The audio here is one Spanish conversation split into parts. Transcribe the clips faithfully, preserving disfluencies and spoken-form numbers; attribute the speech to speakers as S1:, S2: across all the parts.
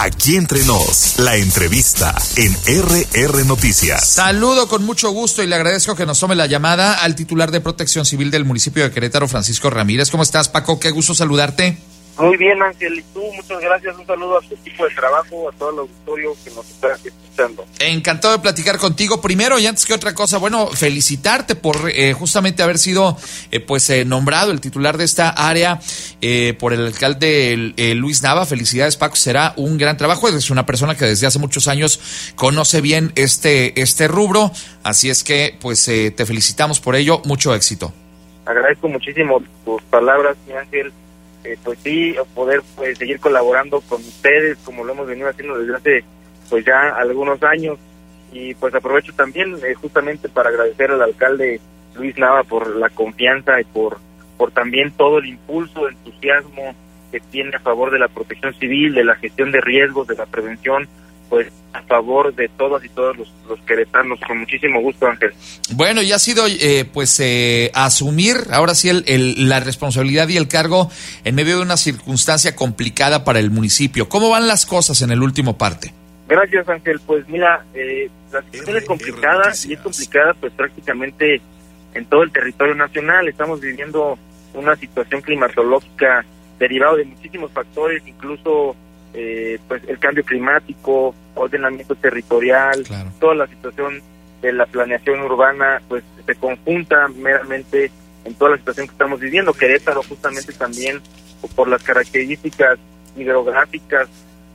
S1: Aquí Entre Nos, la entrevista en R R Noticias.
S2: Saludo con mucho gusto y le agradezco que nos tome la llamada al titular de Protección Civil del municipio de Querétaro, Francisco Ramírez. ¿Cómo estás, Paco? Qué gusto saludarte.
S3: Muy bien, Ángel, y tú, muchas gracias. Un saludo a tu equipo de trabajo, a todo el auditorio que nos está escuchando.
S2: Encantado de platicar contigo. Primero, y antes que otra cosa, bueno, felicitarte por eh, justamente haber sido eh, pues eh, nombrado el titular de esta área eh, por el alcalde eh, Luis Nava. Felicidades, Paco, será un gran trabajo. Es una persona que desde hace muchos años conoce bien este, este rubro, así es que pues eh, te felicitamos por ello. Mucho éxito.
S3: Agradezco muchísimo tus palabras, mi Ángel. Eh, pues sí, poder pues seguir colaborando con ustedes como lo hemos venido haciendo desde hace pues ya algunos años, y pues aprovecho también eh, justamente para agradecer al alcalde Luis Nava por la confianza y por por también todo el impulso, entusiasmo que tiene a favor de la protección civil, de la gestión de riesgos, de la prevención, pues a favor de todas y todos los, los queretanos. Con muchísimo gusto, Ángel.
S2: Bueno, y ha sido eh, pues eh, asumir ahora sí el, el, la responsabilidad y el cargo en medio de una circunstancia complicada para el municipio. ¿Cómo van las cosas en el último parte?
S3: Gracias, Ángel. Pues mira, eh, la situación es complicada y es complicada pues prácticamente en todo el territorio nacional. Estamos viviendo una situación climatológica derivada de muchísimos factores, incluso Eh, pues el cambio climático, ordenamiento territorial, claro. Toda la situación de la planeación urbana pues se conjunta meramente en toda la situación que estamos viviendo. Querétaro justamente también por las características hidrográficas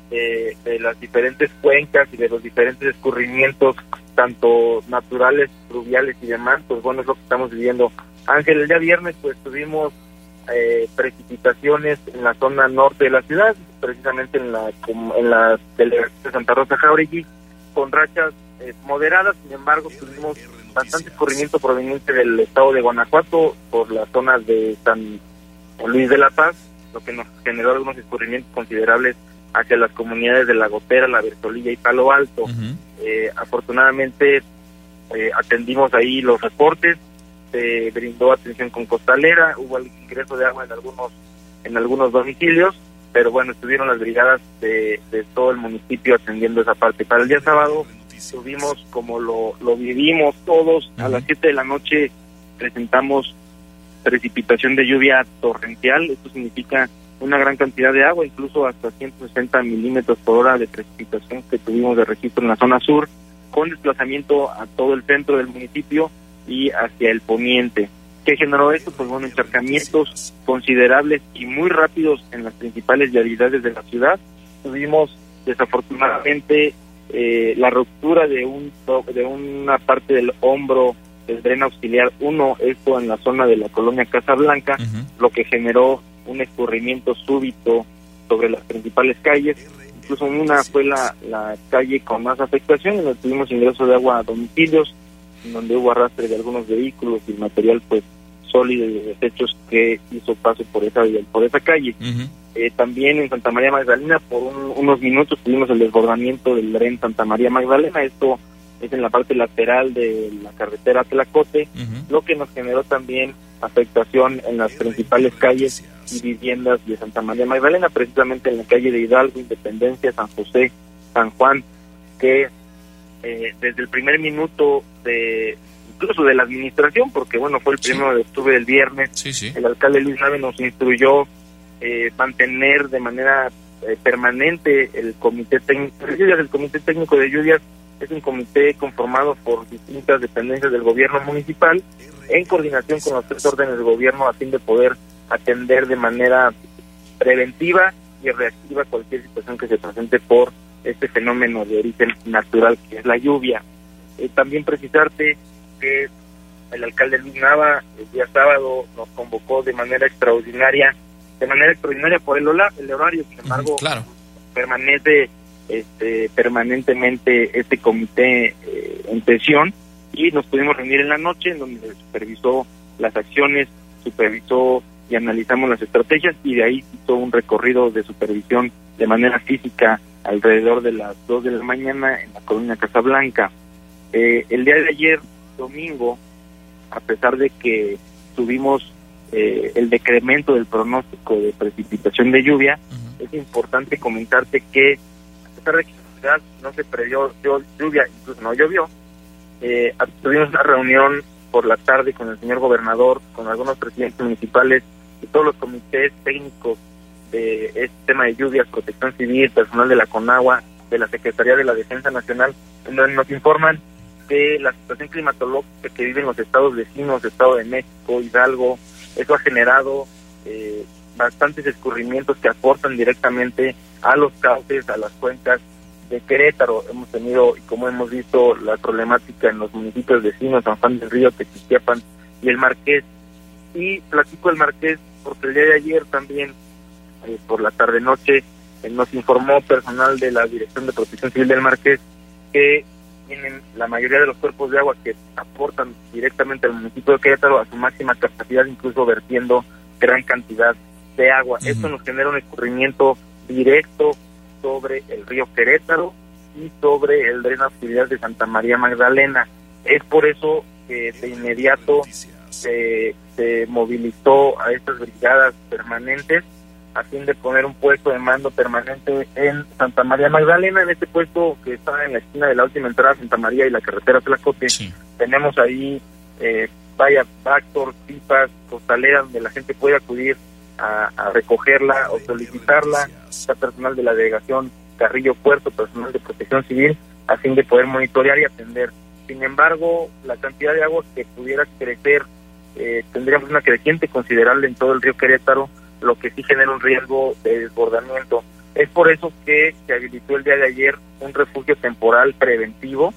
S3: eh, de las diferentes cuencas y de los diferentes escurrimientos tanto naturales, fluviales y demás, pues bueno, es lo que estamos viviendo. Ángel, el día viernes pues tuvimos Eh, precipitaciones en la zona norte de la ciudad, precisamente en la en la delegación de Santa Rosa Jáuregui, con rachas eh, moderadas. Sin embargo, tuvimos bastante escurrimiento proveniente del estado de Guanajuato por las zonas de San Luis de la Paz, lo que nos generó algunos escurrimientos considerables hacia las comunidades de La Gotera, La Bertolilla y Palo Alto. Uh-huh. eh, afortunadamente eh, atendimos ahí los reportes. Se brindó atención con costalera, hubo el ingreso de agua en algunos en algunos domicilios, pero bueno, estuvieron las brigadas de, de todo el municipio atendiendo esa parte. Para el día sábado tuvimos, como lo, lo vivimos todos, uh-huh. A las siete de la noche presentamos precipitación de lluvia torrencial. Esto significa una gran cantidad de agua, incluso hasta ciento sesenta milímetros por hora de precipitación que tuvimos de registro en la zona sur, con desplazamiento a todo el centro del municipio y hacia el poniente. ¿Qué generó esto? Pues bueno, encharcamientos considerables y muy rápidos en las principales vialidades de la ciudad. Tuvimos desafortunadamente eh, la ruptura de un de una parte del hombro del tren auxiliar uno, esto en la zona de la colonia Casa Blanca, uh-huh. Lo que generó un escurrimiento súbito sobre las principales calles. Incluso una fue la, la calle con más afectación, en donde tuvimos ingreso de agua a domicilios, donde hubo arrastre de algunos vehículos y material pues sólido y de desechos que hizo paso por esa por esa calle. Uh-huh. Eh, también en Santa María Magdalena por un, unos minutos tuvimos el desbordamiento del tren Santa María Magdalena. Esto es en la parte lateral de la carretera Tlacote, uh-huh. Lo que nos generó también afectación en las principales calles y viviendas de Santa María Magdalena, precisamente en la calle de Hidalgo, Independencia, San José, San Juan, que Eh, desde el primer minuto de incluso de la administración, porque bueno, fue el primero sí. de octubre del viernes, sí, sí. El alcalde Luis Nava nos instruyó eh, mantener de manera eh, permanente el comité técnico de lluvias. El comité técnico de lluvias es un comité conformado por distintas dependencias del gobierno municipal en coordinación con los tres órdenes de gobierno a fin de poder atender de manera preventiva y reactiva cualquier situación que se presente por este fenómeno de origen natural que es la lluvia. Eh, también precisarte que el alcalde Luis Nava el día sábado nos convocó de manera extraordinaria, de manera extraordinaria por el, hola, el horario, sin embargo, uh-huh, claro. permanece este, permanentemente este comité eh, en sesión, y nos pudimos reunir en la noche, en donde supervisó las acciones, supervisó y analizamos las estrategias, y de ahí hizo un recorrido de supervisión de manera física alrededor de las dos de la mañana en la colonia Casablanca. Eh, el día de ayer, domingo, a pesar de que tuvimos eh, el decremento del pronóstico de precipitación de lluvia, uh-huh. es importante comentarte que pesar de que en la ciudad no se previó lluvia, incluso no llovió, eh, tuvimos una reunión por la tarde con el señor gobernador, con algunos presidentes municipales y todos los comités técnicos de este tema de lluvias, protección civil, personal de la CONAGUA, de la Secretaría de la Defensa Nacional, en donde nos informan que la situación climatológica que viven los estados vecinos, Estado de México, Hidalgo, eso ha generado eh, bastantes escurrimientos que aportan directamente a los cauces, a las cuencas de Querétaro. Hemos tenido, y como hemos visto, la problemática en los municipios vecinos, San Juan del Río, Tequisquiapan y El Marqués. Y platico El Marqués porque el día de ayer también, eh, por la tarde-noche, eh, nos informó personal de la Dirección de Protección Civil del Marqués que tienen la mayoría de los cuerpos de agua que aportan directamente al municipio de Querétaro a su máxima capacidad, incluso vertiendo gran cantidad de agua. Uh-huh. Esto nos genera un escurrimiento directo sobre el río Querétaro y sobre el drenaje auxiliar de Santa María Magdalena. Es por eso que de inmediato se, se movilizó a estas brigadas permanentes a fin de poner un puesto de mando permanente en Santa María Magdalena. En este puesto que está en la esquina de la última entrada a Santa María y la carretera Tlacote, sí. Tenemos ahí eh, vaya, backdoors, pipas, costaleras donde la gente puede acudir a, a recogerla o solicitarla. Está personal de la delegación Carrillo Puerto, personal de protección civil, a fin de poder monitorear y atender. Sin embargo, la cantidad de agua que pudiera crecer, eh, tendríamos una creciente considerable en todo el río Querétaro, lo que sí genera un riesgo de desbordamiento. Es por eso que se habilitó el día de ayer un refugio temporal preventivo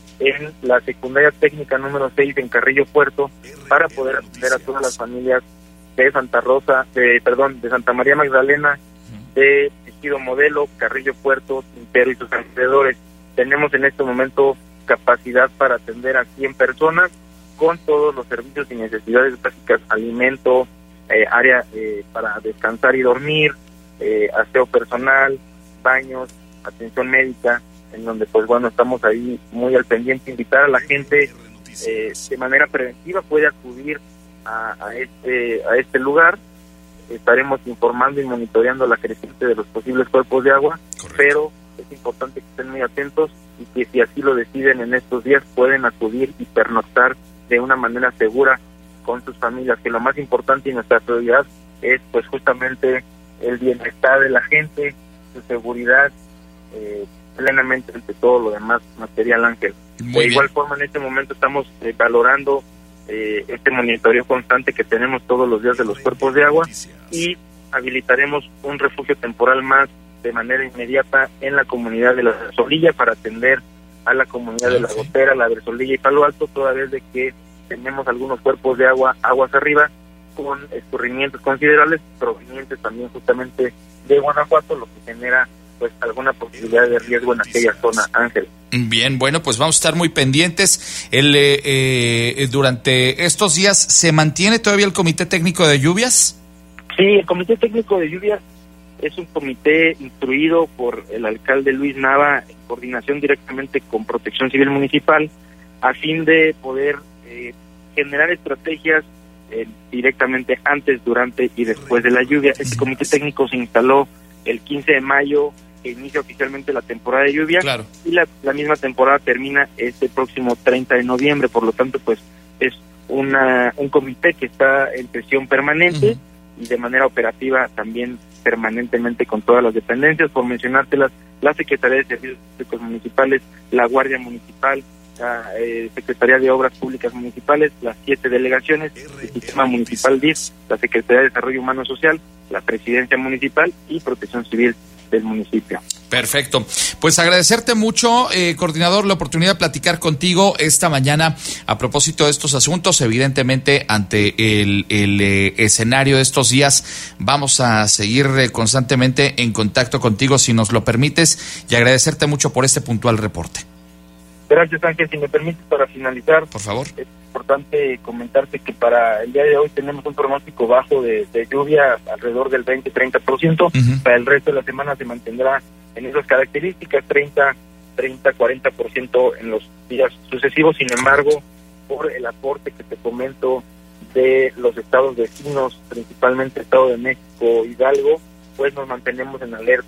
S3: en la secundaria técnica número seis en Carrillo Puerto para poder atender a todas las familias de Santa Rosa, de perdón, de Santa María Magdalena, de Ejido Modelo, Carrillo Puerto, Tintero y sus alrededores. Tenemos en este momento capacidad para atender a cien personas con todos los servicios y necesidades básicas, alimento, eh, área eh, para descansar y dormir, eh, aseo personal, baños, atención médica, en donde pues bueno, estamos ahí muy al pendiente. Invitar a la gente eh, de manera preventiva puede acudir a, a este a este lugar. Estaremos informando y monitoreando la creciente de los posibles cuerpos de agua. Correcto. Pero es importante que estén muy atentos y que si así lo deciden en estos días pueden acudir y pernoctar de una manera segura con sus familias, que lo más importante y nuestra prioridad es pues justamente el bienestar de la gente, su seguridad, eh, plenamente ante todo lo demás material, Ángel. Muy de bien. Igual forma, en este momento estamos eh, valorando eh, este monitoreo constante que tenemos todos los días de los cuerpos de agua y habilitaremos un refugio temporal más de manera inmediata en la comunidad de La Versolilla para atender a la comunidad de La Gotera, La Versolilla y Palo Alto, toda vez de que tenemos algunos cuerpos de agua, aguas arriba, con escurrimientos considerables provenientes también justamente de Guanajuato, lo que genera pues alguna posibilidad de riesgo en aquella zona, Ángel.
S2: Bien, bueno, pues vamos a estar muy pendientes. El eh, eh, durante estos días, ¿se mantiene todavía el Comité Técnico de Lluvias?
S3: Sí, el Comité Técnico de Lluvias es un comité instruido por el alcalde Luis Nava en coordinación directamente con Protección Civil Municipal a fin de poder eh, generar estrategias eh, directamente antes, durante y después de la lluvia. Este comité técnico se instaló el quince de mayo, que inicia oficialmente la temporada de lluvia. Claro. Y la, la misma temporada termina este próximo treinta de noviembre, por lo tanto pues es una un comité que está en sesión permanente. Uh-huh. Y de manera operativa también permanentemente con todas las dependencias, por mencionártelas, la Secretaría de Servicios Públicos Municipales, la Guardia Municipal, la eh, Secretaría de Obras Públicas Municipales, las siete delegaciones, el Sistema Municipal D I F, la Secretaría de Desarrollo Humano Social, la Presidencia Municipal y Protección Civil del municipio.
S2: Perfecto. Pues agradecerte mucho, eh, coordinador, la oportunidad de platicar contigo esta mañana a propósito de estos asuntos. Evidentemente, ante el, el eh, escenario de estos días, vamos a seguir eh, constantemente en contacto contigo, si nos lo permites, y agradecerte mucho por este puntual reporte.
S3: Gracias, Ángel. Si me permites, para finalizar,
S2: por favor,
S3: es importante comentarte que para el día de hoy tenemos un pronóstico bajo de, de lluvia alrededor del veinte a treinta por ciento. Uh-huh. Para el resto de la semana se mantendrá en esas características, treinta, cuarenta por ciento en los días sucesivos. Sin embargo, por el aporte que te comento de los estados vecinos, principalmente Estado de México, Hidalgo, pues nos mantenemos en alerta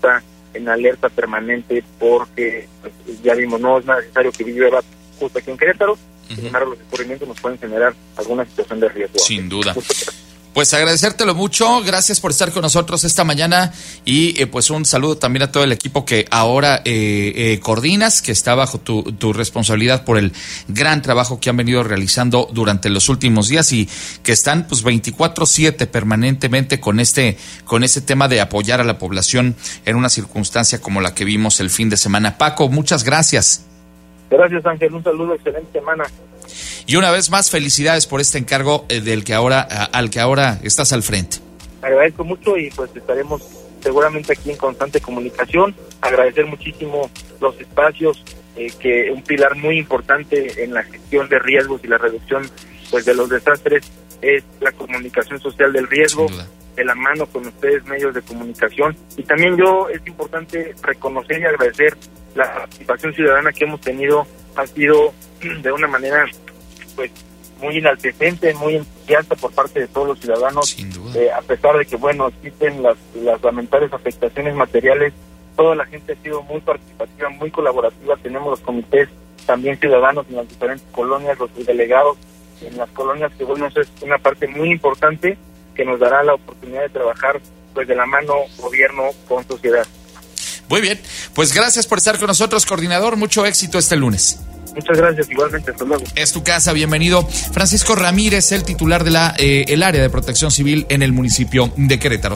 S3: en alerta permanente porque pues, ya vimos, no es necesario que llueva justo aquí en Querétaro, uh-huh. Sin embargo los escurrimientos nos pueden generar alguna situación de riesgo.
S2: Sin duda. Pues agradecértelo mucho, gracias por estar con nosotros esta mañana y eh, pues un saludo también a todo el equipo que ahora eh, eh, coordinas, que está bajo tu, tu responsabilidad por el gran trabajo que han venido realizando durante los últimos días y que están pues veinticuatro siete permanentemente con este con este tema de apoyar a la población en una circunstancia como la que vimos el fin de semana. Paco, muchas gracias.
S3: Gracias, Ángel, un saludo, excelente semana.
S2: Y una vez más, felicidades por este encargo eh, del que ahora a, al que ahora estás al frente.
S3: Agradezco mucho y pues estaremos seguramente aquí en constante comunicación. Agradecer muchísimo los espacios, eh, que un pilar muy importante en la gestión de riesgos y la reducción pues de los desastres es la comunicación social del riesgo, de la mano con ustedes, medios de comunicación. Y también yo es importante reconocer y agradecer la participación ciudadana que hemos tenido, ha sido de una manera pues muy enaltecente, muy entusiasta por parte de todos los ciudadanos, eh, a pesar de que bueno existen las, las lamentables afectaciones materiales, toda la gente ha sido muy participativa, muy colaborativa. Tenemos los comités también ciudadanos en las diferentes colonias, los delegados en las colonias, que bueno, eso es una parte muy importante que nos dará la oportunidad de trabajar pues de la mano gobierno con sociedad.
S2: Muy bien, pues gracias por estar con nosotros, coordinador, mucho éxito este lunes.
S3: Muchas gracias, igualmente, hasta luego.
S2: Es tu casa, bienvenido. Francisco Ramírez, el titular de la eh, el área de protección civil en el municipio de Querétaro.